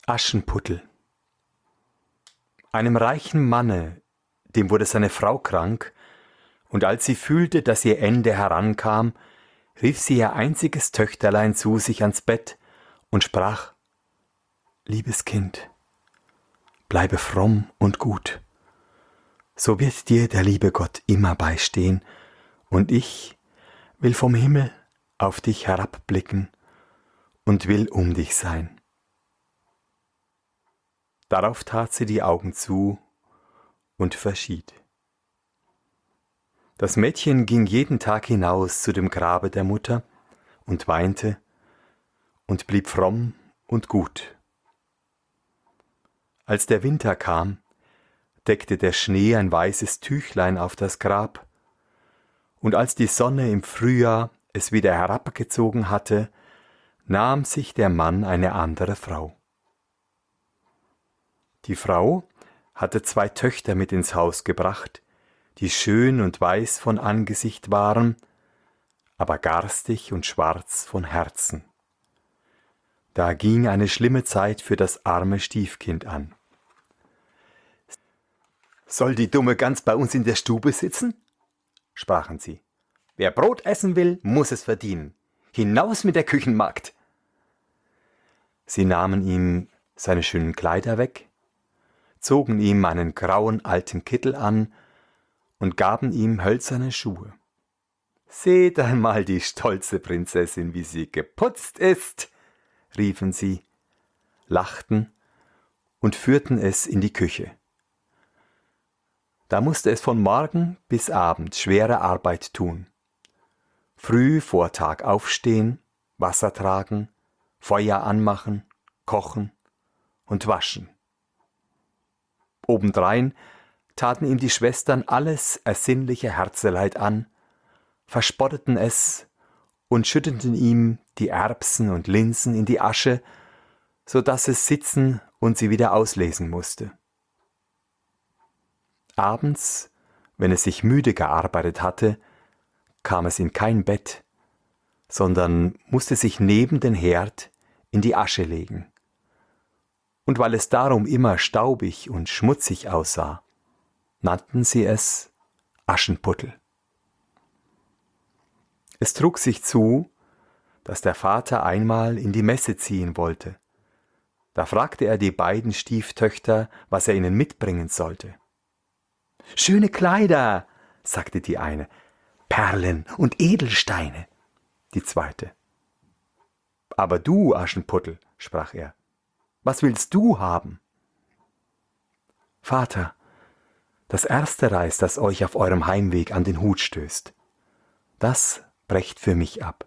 Aschenputtel. Einem reichen Manne, dem wurde seine Frau krank, und als sie fühlte, dass ihr Ende herankam, rief sie ihr einziges Töchterlein zu sich ans Bett und sprach: »Liebes Kind, bleibe fromm und gut, so wird dir der liebe Gott immer beistehen, und ich will vom Himmel auf dich herabblicken und will um dich sein.« Darauf tat sie die Augen zu und verschied. Das Mädchen ging jeden Tag hinaus zu dem Grabe der Mutter und weinte und blieb fromm und gut. Als der Winter kam, deckte der Schnee ein weißes Tüchlein auf das Grab, und als die Sonne im Frühjahr es wieder herabgezogen hatte, nahm sich der Mann eine andere Frau. Die Frau hatte 2 Töchter mit ins Haus gebracht, die schön und weiß von Angesicht waren, aber garstig und schwarz von Herzen. Da ging eine schlimme Zeit für das arme Stiefkind an. »Soll die dumme Gans bei uns in der Stube sitzen?« sprachen sie. »Wer Brot essen will, muss es verdienen. Hinaus mit der Küchenmagd!« Sie nahmen ihm seine schönen Kleider weg, zogen ihm einen grauen alten Kittel an und gaben ihm hölzerne Schuhe. »Seht einmal die stolze Prinzessin, wie sie geputzt ist«, riefen sie, lachten und führten es in die Küche. Da musste es von Morgen bis Abend schwere Arbeit tun. Früh vor Tag aufstehen, Wasser tragen, Feuer anmachen, kochen und waschen. Obendrein taten ihm die Schwestern alles ersinnliche Herzeleid an, verspotteten es und schütteten ihm die Erbsen und Linsen in die Asche, so dass es sitzen und sie wieder auslesen musste. Abends, wenn es sich müde gearbeitet hatte, kam es in kein Bett, sondern musste sich neben den Herd in die Asche legen. Und weil es darum immer staubig und schmutzig aussah, nannten sie es Aschenputtel. Es trug sich zu, dass der Vater einmal in die Messe ziehen wollte. Da fragte er die beiden Stieftöchter, was er ihnen mitbringen sollte. »Schöne Kleider«, sagte die eine, »Perlen und Edelsteine«, die zweite. »Aber du, Aschenputtel«, sprach er, »was willst du haben?« »Vater, das erste Reis, das euch auf eurem Heimweg an den Hut stößt, das brecht für mich ab.«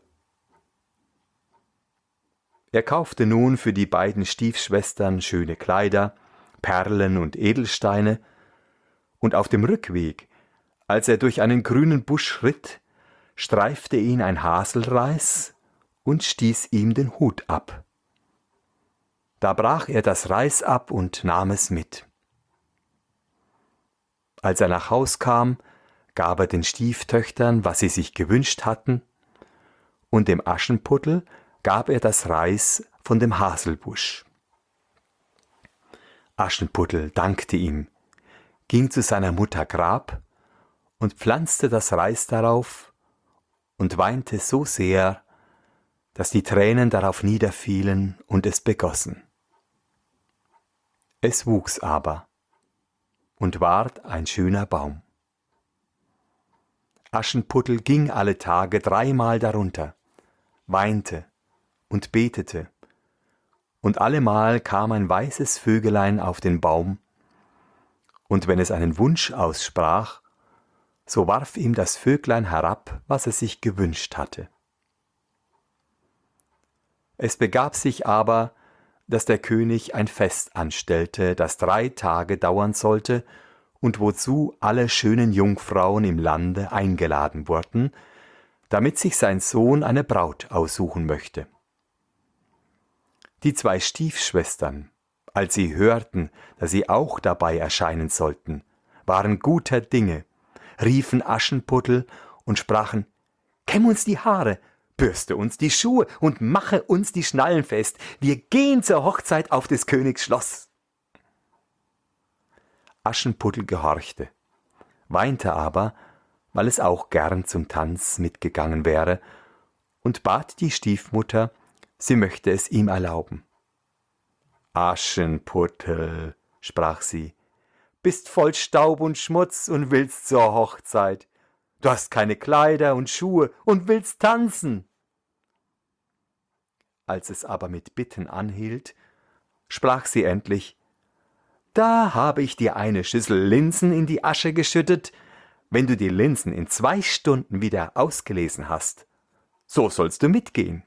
Er kaufte nun für die beiden Stiefschwestern schöne Kleider, Perlen und Edelsteine, und auf dem Rückweg, als er durch einen grünen Busch schritt, streifte ihn ein Haselreis und stieß ihm den Hut ab. Da brach er das Reis ab und nahm es mit. Als er nach Haus kam, gab er den Stieftöchtern, was sie sich gewünscht hatten, und dem Aschenputtel gab er das Reis von dem Haselbusch. Aschenputtel dankte ihm, ging zu seiner Mutter Grab und pflanzte das Reis darauf und weinte so sehr, dass die Tränen darauf niederfielen und es begossen. Es wuchs aber und ward ein schöner Baum. Aschenputtel ging alle Tage 3-mal darunter, weinte und betete, und allemal kam ein weißes Vögelein auf den Baum, und wenn es einen Wunsch aussprach, so warf ihm das Vöglein herab, was es sich gewünscht hatte. Es begab sich aber, dass der König ein Fest anstellte, das 3 Tage dauern sollte und wozu alle schönen Jungfrauen im Lande eingeladen wurden, damit sich sein Sohn eine Braut aussuchen möchte. Die 2 Stiefschwestern, als sie hörten, dass sie auch dabei erscheinen sollten, waren guter Dinge, riefen Aschenputtel und sprachen: »Kämm uns die Haare, bürste uns die Schuhe und mache uns die Schnallen fest. Wir gehen zur Hochzeit auf des Königs Schloss. Aschenputtel gehorchte, weinte aber, weil es auch gern zum Tanz mitgegangen wäre, und bat die Stiefmutter, sie möchte es ihm erlauben. »Aschenputtel«, sprach sie, »bist voll Staub und Schmutz und willst zur Hochzeit. Du hast keine Kleider und Schuhe und willst tanzen.« Als es aber mit Bitten anhielt, sprach sie endlich, »Da habe ich dir eine Schüssel Linsen in die Asche geschüttet. Wenn du die Linsen in 2 Stunden wieder ausgelesen hast, so sollst du mitgehen.«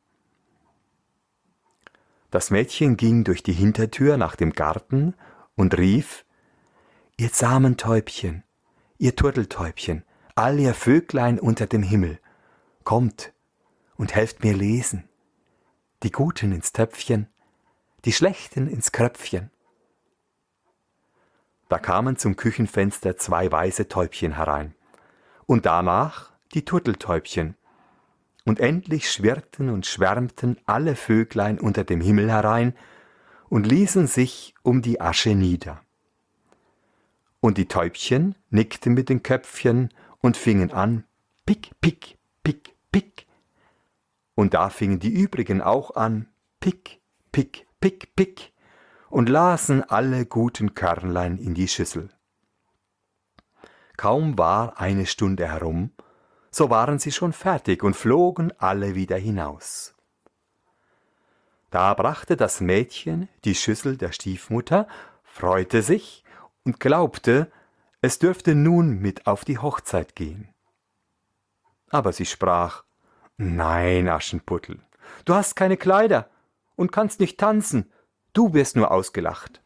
Das Mädchen ging durch die Hintertür nach dem Garten und rief, »Ihr zahmen Täubchen, ihr Turteltäubchen, all ihr Vöglein unter dem Himmel, kommt und helft mir lesen, die Guten ins Töpfchen, die Schlechten ins Kröpfchen.« Da kamen zum Küchenfenster 2 weiße Täubchen herein, und danach die Turteltäubchen, und endlich schwirrten und schwärmten alle Vöglein unter dem Himmel herein und ließen sich um die Asche nieder. Und die Täubchen nickten mit den Köpfchen und fingen an, pick, pick, pick, pick. Und da fingen die übrigen auch an, pick, pick, pick, pick, und lasen alle guten Körnlein in die Schüssel. Kaum war eine Stunde herum, so waren sie schon fertig und flogen alle wieder hinaus. Da brachte das Mädchen die Schüssel der Stiefmutter, freute sich und glaubte, es dürfte nun mit auf die Hochzeit gehen. Aber sie sprach, »Nein, Aschenputtel, du hast keine Kleider und kannst nicht tanzen, du wirst nur ausgelacht.«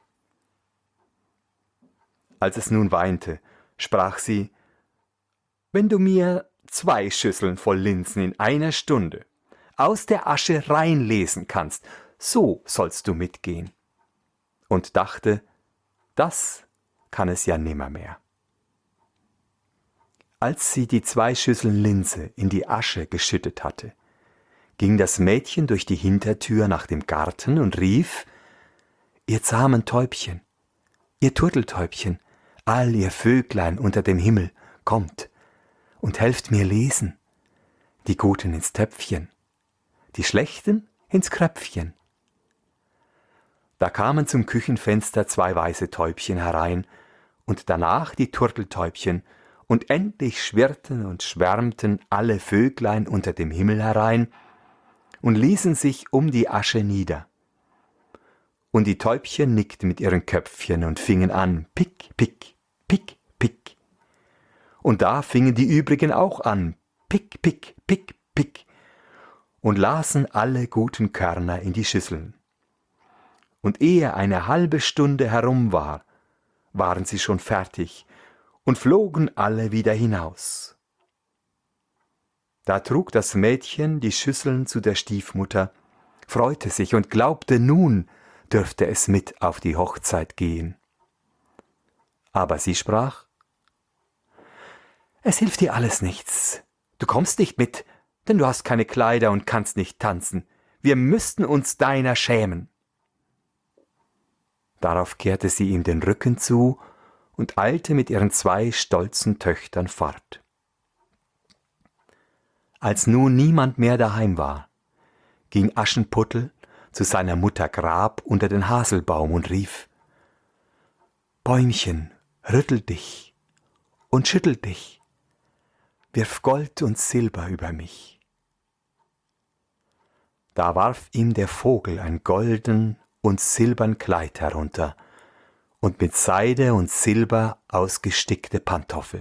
Als es nun weinte, sprach sie, »Wenn du mir 2 Schüsseln voll Linsen in 1 Stunde aus der Asche reinlesen kannst, so sollst du mitgehen.« Und dachte, das kann es ja nimmermehr. Als sie die 2 Schüsseln Linse in die Asche geschüttet hatte, ging das Mädchen durch die Hintertür nach dem Garten und rief, »Ihr zahmen Täubchen, ihr Turteltäubchen, all ihr Vöglein unter dem Himmel, kommt und helft mir lesen, die Guten ins Töpfchen, die Schlechten ins Kröpfchen.« Da kamen zum Küchenfenster 2 weiße Täubchen herein und danach die Turteltäubchen, und endlich schwirrten und schwärmten alle Vöglein unter dem Himmel herein und ließen sich um die Asche nieder. Und die Täubchen nickten mit ihren Köpfchen und fingen an, pick, pick, pick, pick. Und da fingen die übrigen auch an, pick, pick, pick, pick, und lasen alle guten Körner in die Schüsseln. Und ehe eine halbe Stunde herum war, waren sie schon fertig und flogen alle wieder hinaus. Da trug das Mädchen die Schüsseln zu der Stiefmutter, freute sich und glaubte, nun dürfte es mit auf die Hochzeit gehen. Aber sie sprach, »Es hilft dir alles nichts. Du kommst nicht mit, denn du hast keine Kleider und kannst nicht tanzen. Wir müssten uns deiner schämen.« Darauf kehrte sie ihm den Rücken zu und eilte mit ihren 2 stolzen Töchtern fort. Als nun niemand mehr daheim war, ging Aschenputtel zu seiner Mutter Grab unter den Haselbaum und rief, »Bäumchen, rüttel dich und schüttel dich, wirf Gold und Silber über mich.« Da warf ihm der Vogel ein golden und silbern Kleid herunter und mit Seide und Silber ausgestickte Pantoffel.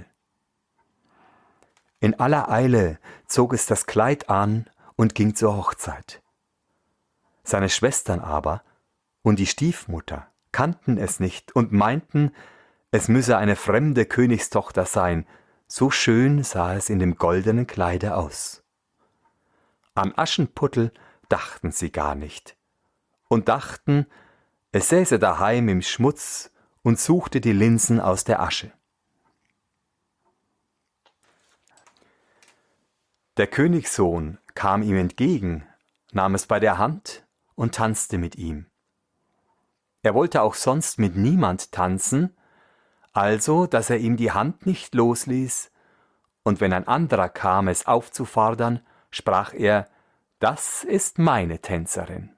In aller Eile zog es das Kleid an und ging zur Hochzeit. Seine Schwestern aber und die Stiefmutter kannten es nicht und meinten, es müsse eine fremde Königstochter sein, so schön sah es in dem goldenen Kleide aus. An Aschenputtel dachten sie gar nicht und dachten, es säße daheim im Schmutz und suchte die Linsen aus der Asche. Der Königssohn kam ihm entgegen, nahm es bei der Hand und tanzte mit ihm. Er wollte auch sonst mit niemand tanzen, also dass er ihm die Hand nicht losließ, und wenn ein anderer kam, es aufzufordern, sprach er, das ist meine Tänzerin.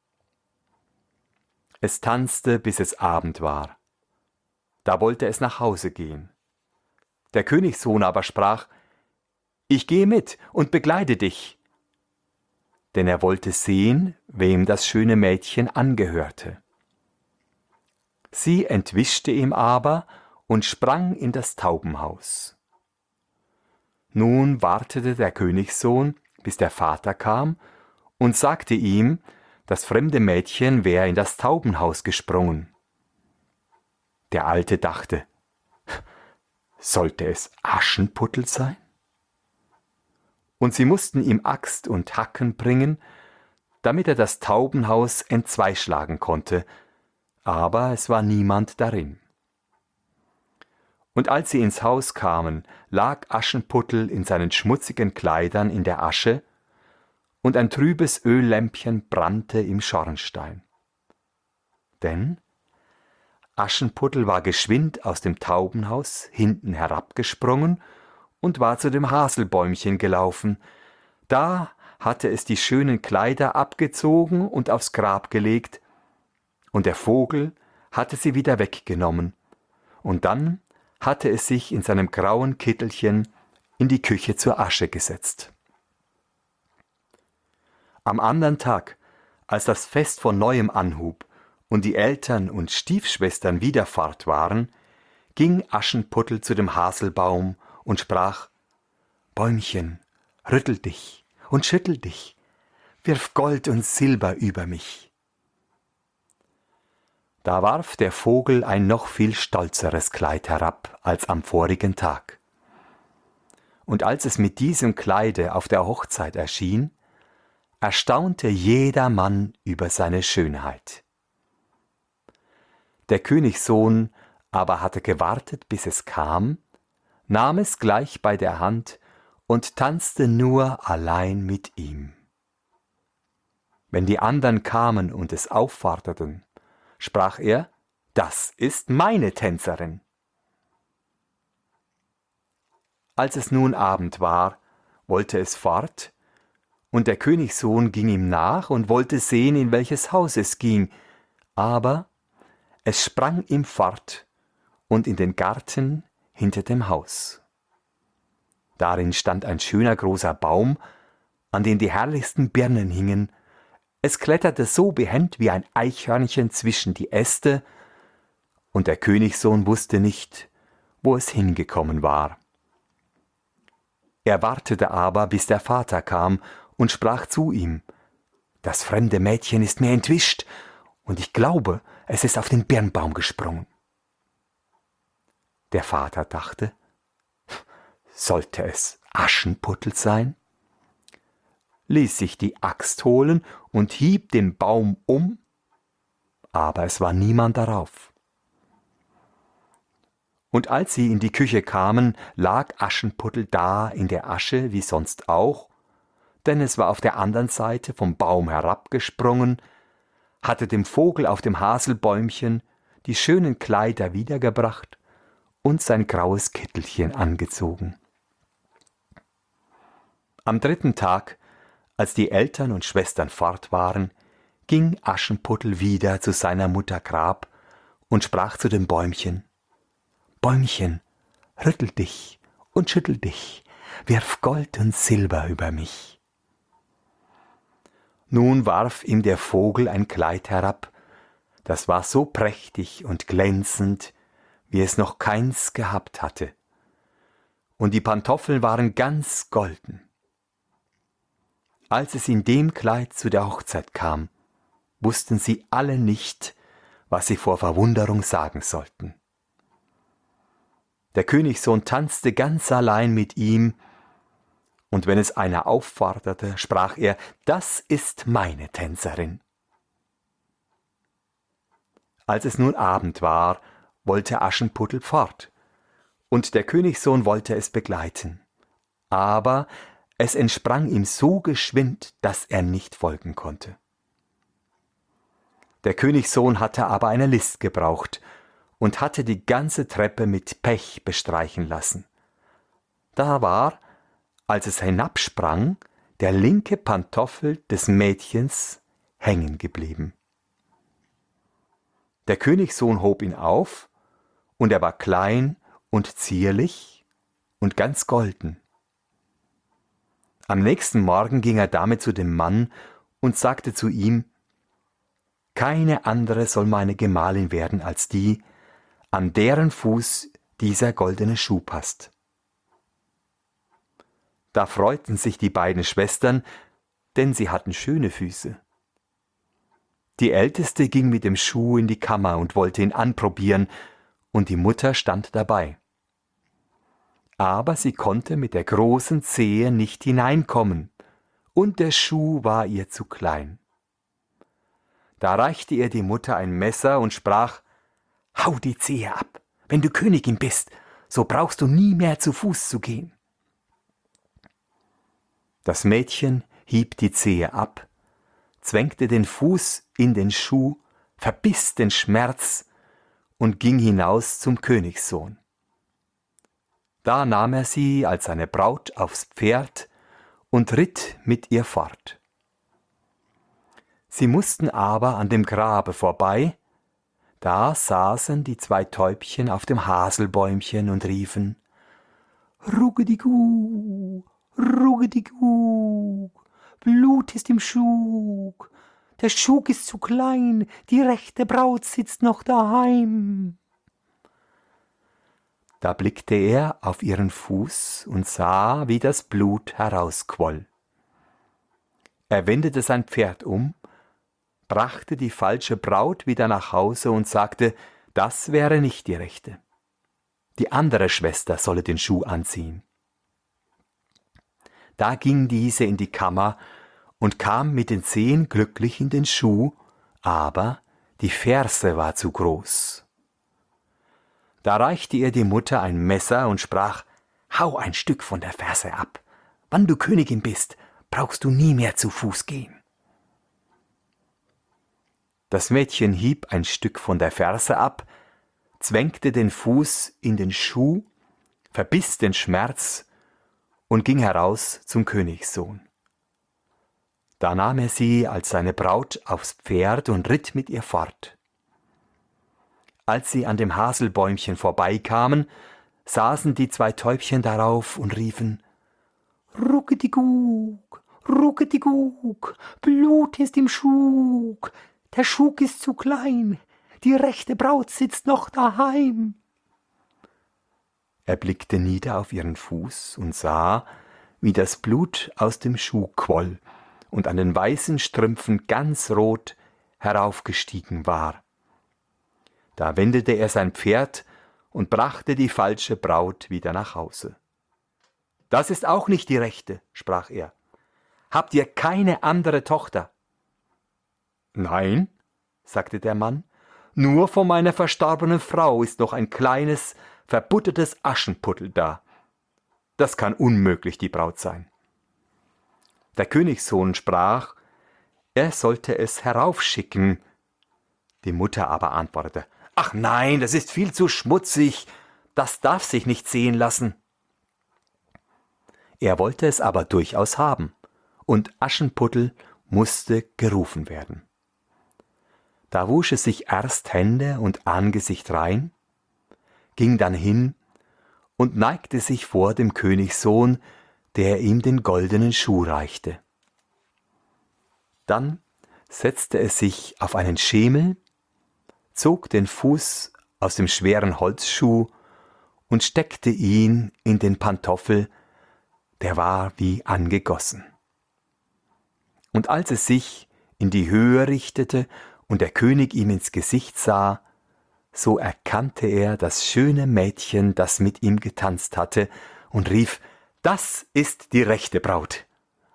Es tanzte, bis es Abend war. Da wollte es nach Hause gehen. Der Königssohn aber sprach, ich gehe mit und begleite dich. Denn er wollte sehen, wem das schöne Mädchen angehörte. Sie entwischte ihm aber und sprang in das Taubenhaus. Nun wartete der Königssohn, bis der Vater kam, und sagte ihm, das fremde Mädchen wäre in das Taubenhaus gesprungen. Der Alte dachte, sollte es Aschenputtel sein? Und sie mussten ihm Axt und Hacken bringen, damit er das Taubenhaus entzweischlagen konnte, aber es war niemand darin. Und als sie ins Haus kamen, lag Aschenputtel in seinen schmutzigen Kleidern in der Asche, und ein trübes Öllämpchen brannte im Schornstein. Denn Aschenputtel war geschwind aus dem Taubenhaus hinten herabgesprungen und war zu dem Haselbäumchen gelaufen. Da hatte es die schönen Kleider abgezogen und aufs Grab gelegt, und der Vogel hatte sie wieder weggenommen, und dann hatte es sich in seinem grauen Kittelchen in die Küche zur Asche gesetzt. Am andern Tag, als das Fest von neuem anhub und die Eltern und Stiefschwestern wieder fort waren, ging Aschenputtel zu dem Haselbaum und sprach, Bäumchen, rüttel dich und schüttel dich, wirf Gold und Silber über mich. Da warf der Vogel ein noch viel stolzeres Kleid herab als am vorigen Tag. Und als es mit diesem Kleide auf der Hochzeit erschien, erstaunte jedermann über seine Schönheit. Der Königssohn aber hatte gewartet, bis es kam, nahm es gleich bei der Hand und tanzte nur allein mit ihm. Wenn die anderen kamen und es aufforderten, sprach er, das ist meine Tänzerin. Als es nun Abend war, wollte es fort, und der Königssohn ging ihm nach und wollte sehen, in welches Haus es ging, aber es sprang ihm fort und in den Garten hinter dem Haus. Darin stand ein schöner großer Baum, an dem die herrlichsten Birnen hingen. Es kletterte so behend wie ein Eichhörnchen zwischen die Äste, und der Königssohn wusste nicht, wo es hingekommen war. Er wartete aber, bis der Vater kam und sprach zu ihm, das fremde Mädchen ist mir entwischt, und ich glaube, es ist auf den Birnbaum gesprungen. Der Vater dachte, sollte es Aschenputtel sein? Ließ sich die Axt holen und hieb den Baum um, aber es war niemand darauf. Und als sie in die Küche kamen, lag Aschenputtel da in der Asche wie sonst auch, denn es war auf der anderen Seite vom Baum herabgesprungen, hatte dem Vogel auf dem Haselbäumchen die schönen Kleider wiedergebracht und sein graues Kittelchen angezogen. Am dritten Tag, als die Eltern und Schwestern fort waren, ging Aschenputtel wieder zu seiner Mutter Grab und sprach zu dem Bäumchen, Bäumchen, rüttel dich und schüttel dich, wirf Gold und Silber über mich. Nun warf ihm der Vogel ein Kleid herab, das war so prächtig und glänzend, wie es noch keins gehabt hatte, und die Pantoffeln waren ganz golden. Als es in dem Kleid zu der Hochzeit kam, wussten sie alle nicht, was sie vor Verwunderung sagen sollten. Der Königssohn tanzte ganz allein mit ihm, und wenn es einer aufforderte, sprach er, das ist meine Tänzerin. Als es nun Abend war, wollte Aschenputtel fort, und der Königssohn wollte es begleiten. Aber Es entsprang ihm so geschwind, dass er nicht folgen konnte. Der Königssohn hatte aber eine List gebraucht und hatte die ganze Treppe mit Pech bestreichen lassen. Da war, als es hinabsprang, der linke Pantoffel des Mädchens hängen geblieben. Der Königssohn hob ihn auf, und er war klein und zierlich und ganz golden. Am nächsten Morgen ging er damit zu dem Mann und sagte zu ihm: Keine andere soll meine Gemahlin werden als die, an deren Fuß dieser goldene Schuh passt. Da freuten sich die beiden Schwestern, denn sie hatten schöne Füße. Die Älteste ging mit dem Schuh in die Kammer und wollte ihn anprobieren, und die Mutter stand dabei. Aber sie konnte mit der großen Zehe nicht hineinkommen, und der Schuh war ihr zu klein. Da reichte ihr die Mutter ein Messer und sprach: Hau die Zehe ab, wenn du Königin bist, so brauchst du nie mehr zu Fuß zu gehen. Das Mädchen hieb die Zehe ab, zwängte den Fuß in den Schuh, verbiss den Schmerz und ging hinaus zum Königssohn. Da nahm er sie als seine Braut aufs Pferd und ritt mit ihr fort. Sie mussten aber an dem Grabe vorbei, da saßen die zwei Täubchen auf dem Haselbäumchen und riefen: Ruggedigu, Ruggedigu, Blut ist im Schug, der Schug ist zu klein, die rechte Braut sitzt noch daheim. Da blickte er auf ihren Fuß und sah, wie das Blut herausquoll. Er wendete sein Pferd um, brachte die falsche Braut wieder nach Hause und sagte, das wäre nicht die rechte. Die andere Schwester solle den Schuh anziehen. Da ging diese in die Kammer und kam mit den Zehen glücklich in den Schuh, aber die Ferse war zu groß. Da reichte ihr die Mutter ein Messer und sprach: Hau ein Stück von der Ferse ab. Wann du Königin bist, brauchst du nie mehr zu Fuß gehen. Das Mädchen hieb ein Stück von der Ferse ab, zwängte den Fuß in den Schuh, verbiss den Schmerz und ging heraus zum Königssohn. Da nahm er sie als seine Braut aufs Pferd und ritt mit ihr fort. Als sie an dem Haselbäumchen vorbeikamen, saßen die zwei Täubchen darauf und riefen: Ruckedigug, Ruckedigug, Blut ist im Schug, der Schug ist zu klein, die rechte Braut sitzt noch daheim. Er blickte nieder auf ihren Fuß und sah, wie das Blut aus dem Schuh quoll und an den weißen Strümpfen ganz rot heraufgestiegen war. Da wendete er sein Pferd und brachte die falsche Braut wieder nach Hause. »Das ist auch nicht die rechte«, sprach er. »Habt ihr keine andere Tochter?« »Nein«, sagte der Mann, »nur von meiner verstorbenen Frau ist noch ein kleines, verbuttertes Aschenputtel da. Das kann unmöglich die Braut sein.« Der Königssohn sprach, er sollte es heraufschicken. Die Mutter aber antwortete: »Ach nein, das ist viel zu schmutzig, das darf sich nicht sehen lassen.« Er wollte es aber durchaus haben, und Aschenputtel musste gerufen werden. Da wusch es sich erst Hände und Angesicht rein, ging dann hin und neigte sich vor dem Königssohn, der ihm den goldenen Schuh reichte. Dann setzte es sich auf einen Schemel, zog den Fuß aus dem schweren Holzschuh und steckte ihn in den Pantoffel, der war wie angegossen. Und als es sich in die Höhe richtete und der König ihm ins Gesicht sah, so erkannte er das schöne Mädchen, das mit ihm getanzt hatte, und rief: »Das ist die rechte Braut!«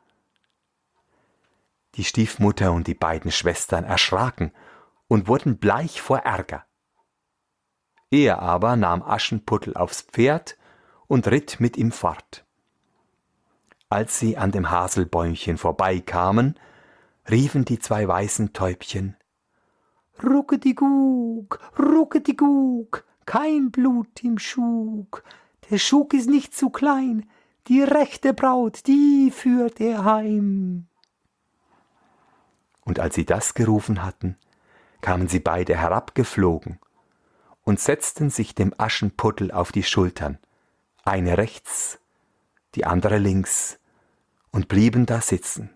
Die Stiefmutter und die beiden Schwestern erschraken und wurden bleich vor Ärger. Er aber nahm Aschenputtel aufs Pferd und ritt mit ihm fort. Als sie an dem Haselbäumchen vorbeikamen, riefen die 2 weißen Täubchen: Ruckedigug, Ruckedigug, kein Blut im Schug. Der Schug ist nicht zu klein, die rechte Braut, die führt er heim. Und als sie das gerufen hatten, kamen sie beide herabgeflogen und setzten sich dem Aschenputtel auf die Schultern, eine rechts, die andere links, und blieben da sitzen.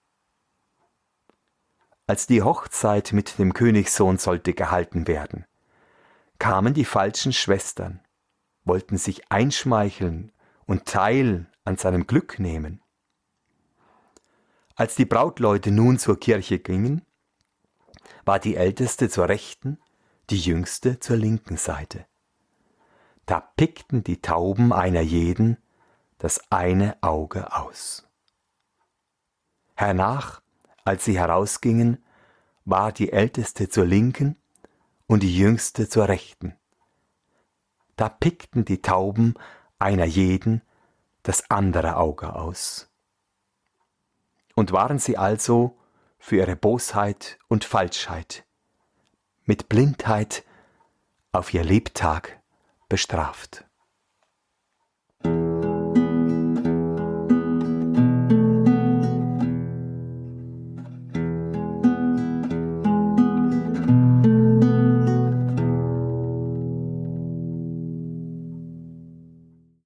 Als die Hochzeit mit dem Königssohn sollte gehalten werden, kamen die falschen Schwestern, wollten sich einschmeicheln und Teil an seinem Glück nehmen. Als die Brautleute nun zur Kirche gingen, war die Älteste zur rechten, die Jüngste zur linken Seite. Da pickten die Tauben einer jeden das eine Auge aus. Hernach, als sie herausgingen, war die Älteste zur linken und die Jüngste zur rechten. Da pickten die Tauben einer jeden das andere Auge aus. Und waren sie also für ihre Bosheit und Falschheit mit Blindheit auf ihr Lebtag bestraft.